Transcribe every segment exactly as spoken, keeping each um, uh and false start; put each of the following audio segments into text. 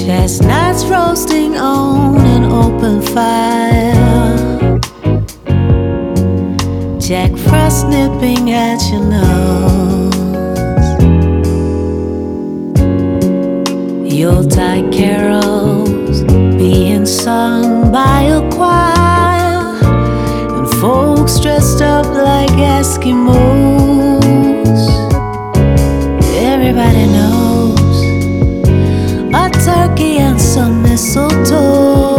Chestnuts roasting on an open fire, Jack Frost nipping at your nose, Yuletide carols being sung by a choir, and folks dressed up like Eskimos. Everybody knows a turkey and some mistletoe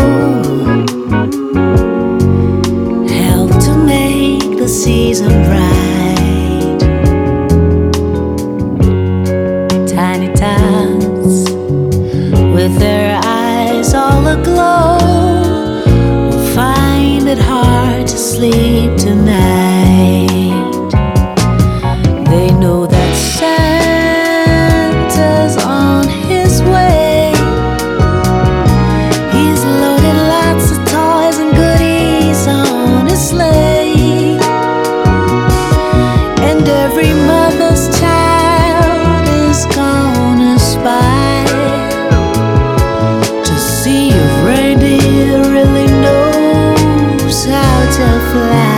help to make the season bright. Tiny tots with their eyes all aglow will find it hard to sleep tonight. They know that Santa's on his way. He's loaded lots of toys and goodies on his sleigh, and every mother's child is gonna spy to see if reindeer really knows how to fly.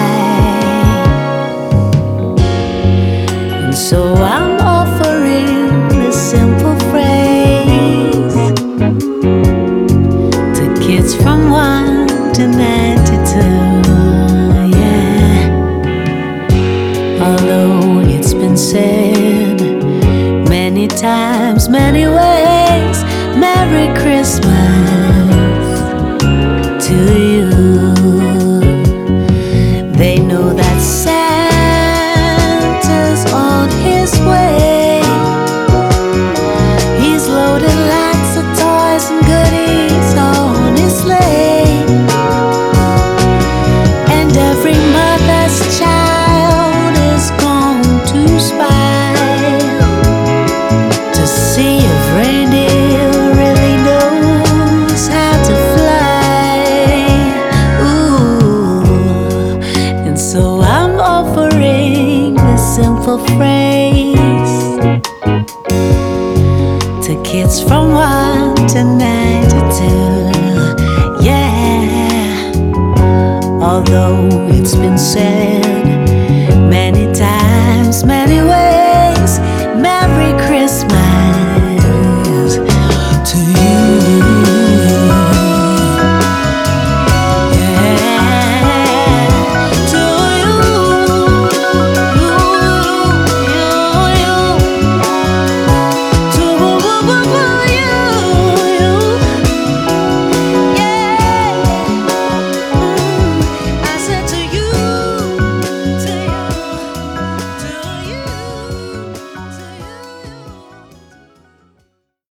And so I'm offering this simple phrase to kids from one to ninety-two. Yeah, although it's been said many times, many ways, Merry Christmas to you. They know that Santa's on his way. He's loaded lots of toys and goodies on his sleigh, and every mother's child is going to spy to see if reindeer really knows how to fly. Ooh, and so I'm offering this simple phrase to kids from one to ninety-two. Yeah, although it's been said many times, many ways,